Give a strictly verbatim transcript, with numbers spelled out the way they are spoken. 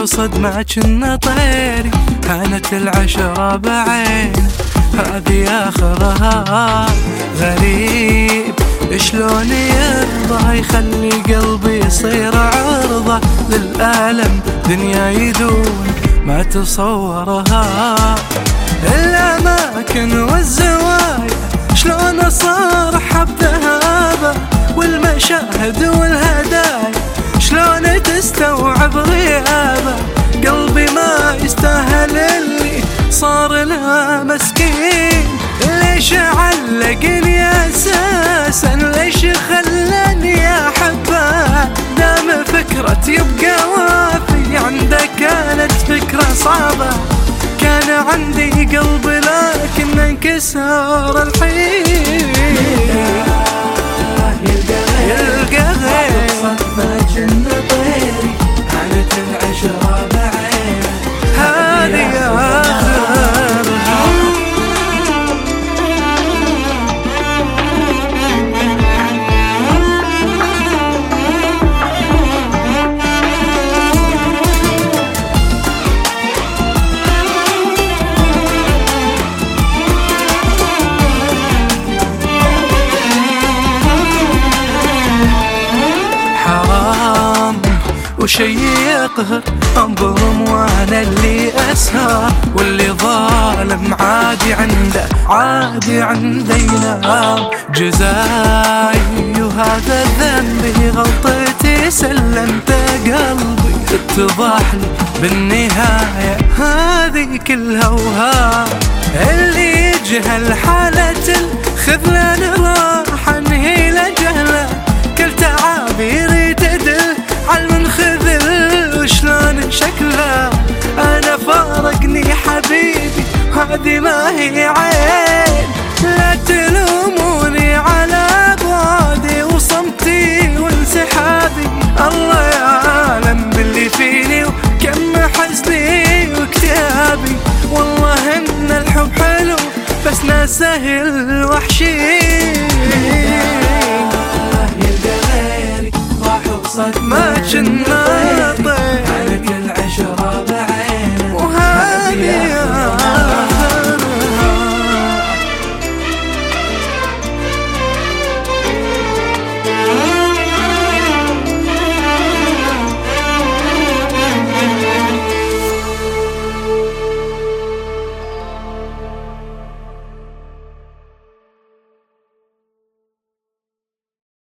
صدمة كنا طيري، كانت العشرة بعين هذه آخرها. غريب شلون يرضى يخلي قلبي يصير عرضة للألم، دنيا يدون ما تصورها. الأماكن والزوايا شلون صار حب ذهابه، والمشاهد والهدايا شلون تستوعب غيابه. قلبي ما يستاهل اللي صار له مسكين، ليش علقني أساسا، ليش خلاني أحبه. دام فكرة يبقى وافي عنده كانت فكرة صعبة، كان عندي قلب لكن انكسر الحين. يلقى غير صدمة كنا طيري، كانت العشرة بعين هذه آخرها. وشي يقهر انظلم وانا اللي اسهر، واللي ظالم عادي عنده عادي عندي ينام. جزاي وهذا ذنبي غلطتي سلمت قلبي، اتضح لي بالنهاية هذه كلها وهام. اللي يجهل حالة الخذلان راح انهي له جهله، كل تعابيري تدل عالمنخذل وشلون شكله. انا فارقني حبيبي هذه ما هي عين، لا تلوموني على بعدي وصمتي وانسحابي. الله يعلم باللي فيني وكم حزني واكتئابي. والله ان الحب حلو بس ناسه الوحشي. صدمة كنا